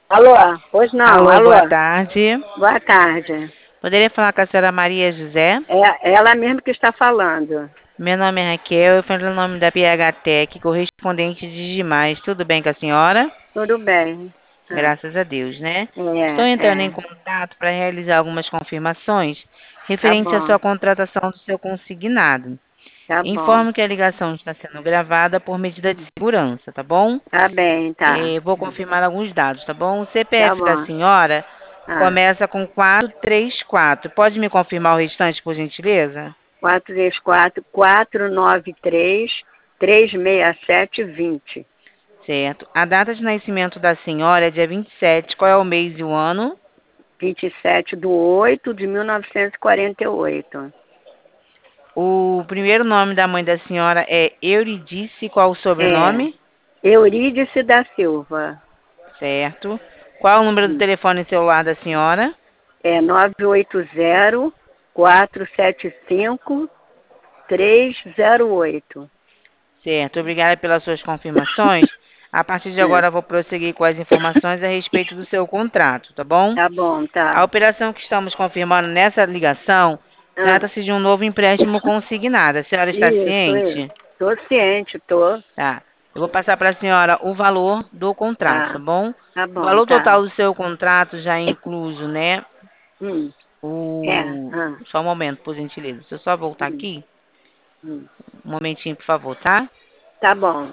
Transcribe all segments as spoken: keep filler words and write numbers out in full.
Alô? Pois não, Alô, alô? boa tarde. Boa tarde. Poderia falar com a senhora Maria José? É ela mesmo que está falando. Meu nome é Raquel, eu falo o nome da P H Tech, correspondente de Dimais. Tudo bem com a senhora? Tudo bem. Ah, Graças a Deus, né? Estou é, entrando em é. contato para realizar algumas confirmações Tá referente à bom, sua contratação do seu consignado. tá bom. Informo que a ligação está sendo gravada por medida de segurança, tá bom? Tá bem, tá. Eh, vou confirmar alguns dados, tá bom? O Tá C P F da bom. senhora Ah, começa com quatro três quatro. Pode me confirmar o restante, por gentileza? quatro três quatro, quatro nove três, três seis sete, vinte. Certo. A data de nascimento da senhora é dia vinte e sete. Qual é o mês e o ano? vinte e sete do oito de mil novecentos e quarenta e oito. O primeiro nome da mãe da senhora é Euridice. Qual o É. sobrenome? Eurídice da Silva. Certo. Qual o número do Hum. telefone celular da senhora? É nove oito zero, quatro sete cinco, três zero oito. Certo. Obrigada pelas suas confirmações. A partir de É. agora, vou prosseguir com as informações a respeito do seu contrato, tá bom? Tá bom, A tá. operação que estamos confirmando nessa ligação Ah, trata-se de um novo empréstimo consignado. A senhora está isso, isso. ciente? Tô ciente, tô. Tá. Eu vou passar para a senhora o valor do contrato, tá Tá, bom? tá O bom, valor tá. total do seu contrato já é incluso, né? Hum, é, O... ah, Só um momento, por gentileza. Deixa eu só voltar hum, aqui. hum. Um momentinho, por favor, tá? Tá bom.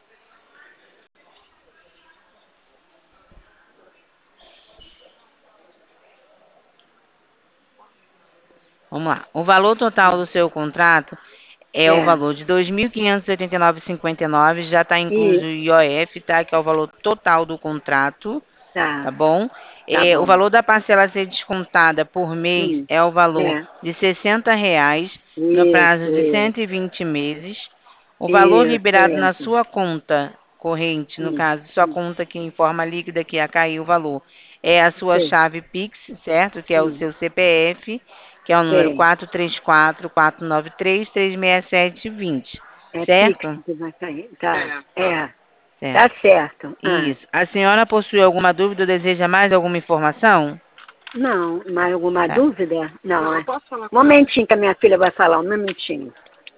Vamos lá. O valor total do seu contrato é o É, valor de dois mil quinhentos e oitenta e nove vírgula cinquenta e nove, já está incluso o isso, I O F, tá? Que é o valor total do contrato, tá tá, bom? tá É, o bom. valor da parcela a ser descontada por mês Hum, é o valor é, de sessenta reais no prazo isso, de isso, cento e vinte meses. O valor isso, liberado na isso. sua conta corrente, no Hum, caso, sua hum, conta que em forma líquida que ia cair o valor, é a sua sei, chave Pix, certo? Que é o hum, seu C P F, que é o número sei. quatro três quatro, quatro nove três, três seis sete dois zero, É Pix certo? que vai cair. Tá, é, Certo. tá certo. Ah. Isso. A senhora possui alguma dúvida ou deseja mais alguma informação? Não, mais alguma Tá. dúvida? Não, é. Um momentinho que a minha filha vai falar, um momentinho.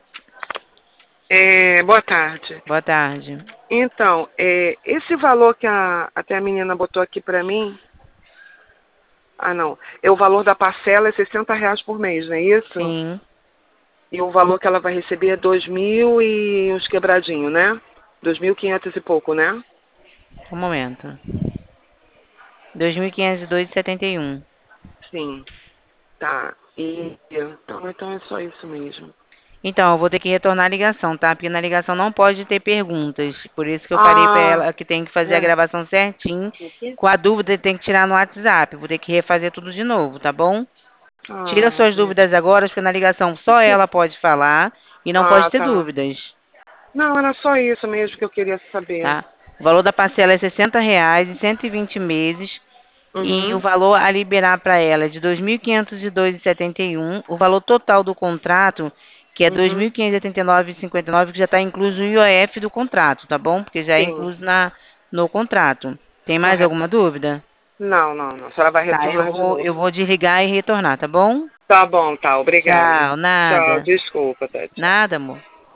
É, boa tarde. Boa tarde. Então, é, esse valor que a, até a menina botou aqui pra mim, ah não, é o valor da parcela é sessenta reais por mês, não é isso? Sim. E o valor que ela vai receber é dois mil e uns quebradinho, né? Dois mil e quinhentos e pouco, né? Um momento. dois mil quinhentos e dois vírgula setenta e um. Sim, tá. E então, então é só isso mesmo. Então, eu vou ter que retornar a ligação, tá? Porque na ligação não pode ter perguntas. Por isso que eu falei pra Ah, ela que tem que fazer a É. gravação certinho. Aqui? Com a dúvida, tem que tirar no WhatsApp. Vou ter que refazer tudo de novo, tá bom? Tira ah, suas dúvidas agora, porque na ligação só ela pode falar e não pode ah, ter tá. dúvidas, Não, era só isso mesmo que eu queria saber. tá? O valor da parcela é sessenta reais em cento e vinte meses. E o Uhum, valor a liberar para ela é de dois mil quinhentos e dois vírgula setenta e um. O valor total do contrato, que é uhum, dois mil quinhentos e oitenta e nove vírgula cinquenta e nove, que já está incluso o I O F do contrato, tá bom? Porque já é sim, incluso na, no contrato. Tem mais correto. alguma dúvida? Não, não, não. A senhora vai Tá, eu retornar de vou, novo. eu vou desligar e retornar, tá bom? Tá bom, tá. Obrigada. Tchau, Tchau, nada. desculpa, Tati. Nada, amor.